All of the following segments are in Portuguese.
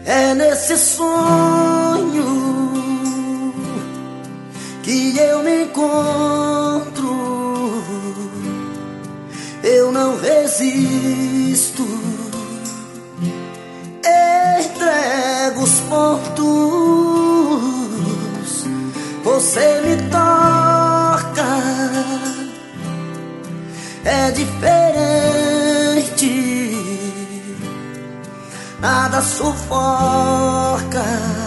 É nesse sonho que eu me encontro. Eu não resisto, entrego os pontos. Você me toca, é diferente, nada sufoca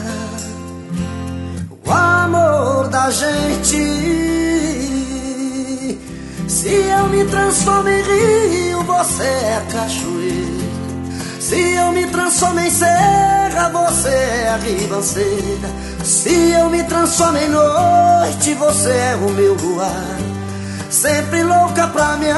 o amor da gente. Se eu me transformo em rio, você é cachoeira. Se eu me transformo em serra, você é a ribanceira. Se eu me transformo em noite, você é o meu luar, sempre louca pra me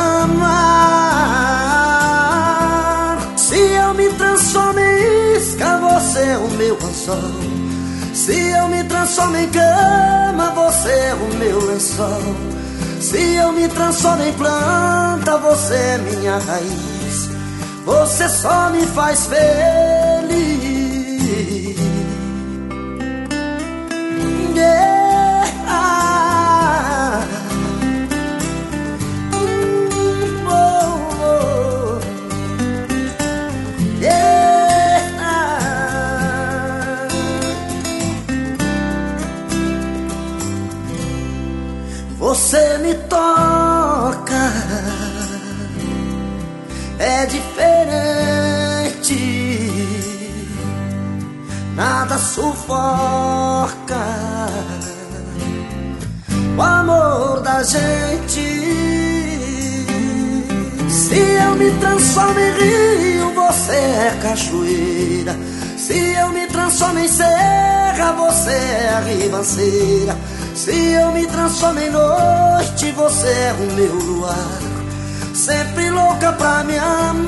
amar. Se eu me transformo em isca, você é o meu anzol. Se eu me transformo em cama, você é o meu lençol. Se eu me transformo em planta, você é minha raiz. Você só me faz feliz. Yeah. Oh, oh. Yeah. Você me toca, é diferente, nada sufoca o amor da gente. Se eu me transformo em rio, você é cachoeira. Se eu me transformo em serra, você é a ribanceira. Se eu me transformo em noite, você é o meu luar, sempre louca pra me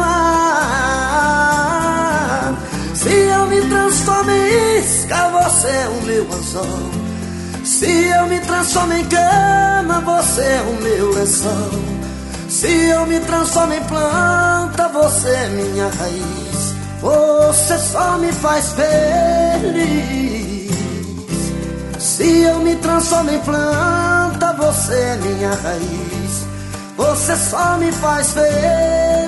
amar. Se eu me transformo em isca, você é o meu anzol. Se eu me transformo em cama, você é o meu lençol. Se eu me transformo em planta, você é minha raiz. Você só me faz feliz. Se eu me transformo em planta, você é minha raiz. Você só me faz feliz.